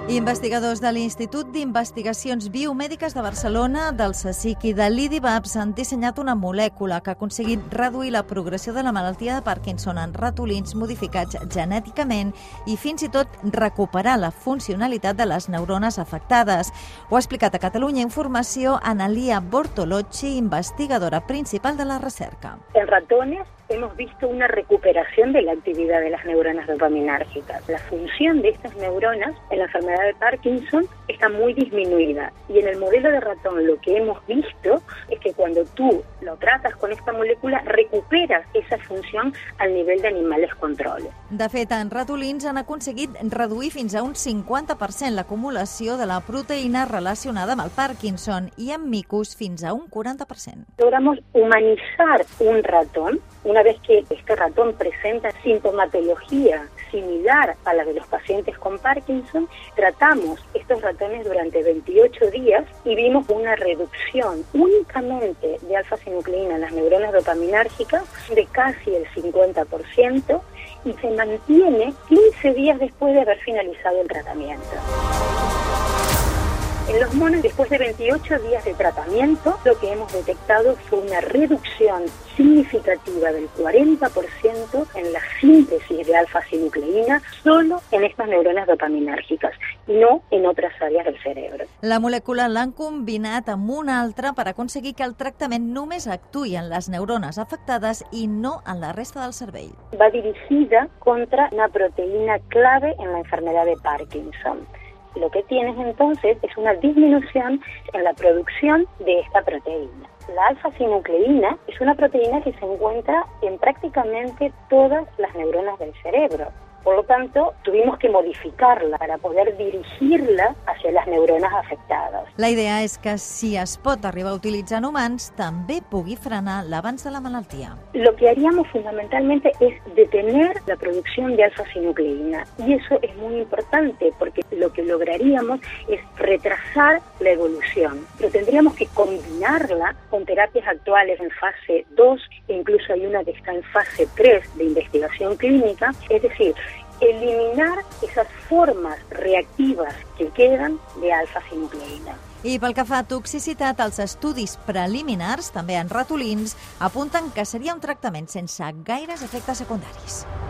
Investigadors de l'Institut d'Investigacions Biomèdiques de Barcelona, del CSIC i de l'IDIVAPS han dissenyat una molècula que ha aconseguit reduir la progressió de la malaltia de Parkinson en ratolins modificats genèticament i fins i tot recuperar la funcionalitat de les neurones afectades. Ho ha explicat a Catalunya Informació Analia Bortolocci, investigadora principal de la recerca. En ratones hemos visto una recuperación de la actividad de las neuronas dopaminérgicas. La función de estas neuronas en la enfermedad de Parkinson está muy disminuida y en el modelo de ratón lo que hemos visto es que cuando tú lo tratas con esta molécula recuperas esa función al nivell d'animals control. De fet, en ratolins han aconseguit reduir fins a un 50% l'acumulació de la proteïna relacionada amb el Parkinson i en micos fins a un 40%. Logramos humanizar un ratón. Una vez que este ratón presenta sintomatología similar a la de los pacientes con Parkinson, tratamos estos ratones durante 28 días y vimos una reducción únicamente de alfa-sinucleína en las neuronas dopaminérgicas de casi el 50% y se mantiene 15 días después de haber finalizado el tratamiento. En los monos, después de 28 días de tratamiento, lo que hemos detectado fue una reducción significativa del 40% en la síntesis de alfa-sinucleína solo en estas neurones dopaminérgicas i no en otras áreas del cerebro. La molècula l'han combinat amb una altra per aconseguir que el tractament només actuï en les neurones afectades i no en la resta del cervell. Va dirigida contra una proteína clave en la enfermedad de Parkinson. Lo que tienes entonces es una disminución en la producción de esta proteína. La alfa-sinucleína es una proteína que se encuentra en prácticamente todas las neuronas del cerebro. Por lo tanto, tuvimos que modificarla para poder dirigirla hacia las neuronas afectadas. La idea és que si es pot arribar a utilitzar en humans, també pugui frenar l'avanç de la malaltia. Lo que haríamos fundamentalmente es detener la producción de alfa-sinucleína y eso es muy importante porque lo que lograríamos es retrasar la evolución. Pero tendríamos que combinarla con terapias actuales en fase 2 e incluso hay una que está en fase 3 de investigación clínica, es decir, eliminar esas formas reactivas que quedan de alfa-sinucleïna. I pel que fa a toxicitat, els estudis preliminars, també en ratolins, apunten que seria un tractament sense gaires efectes secundaris.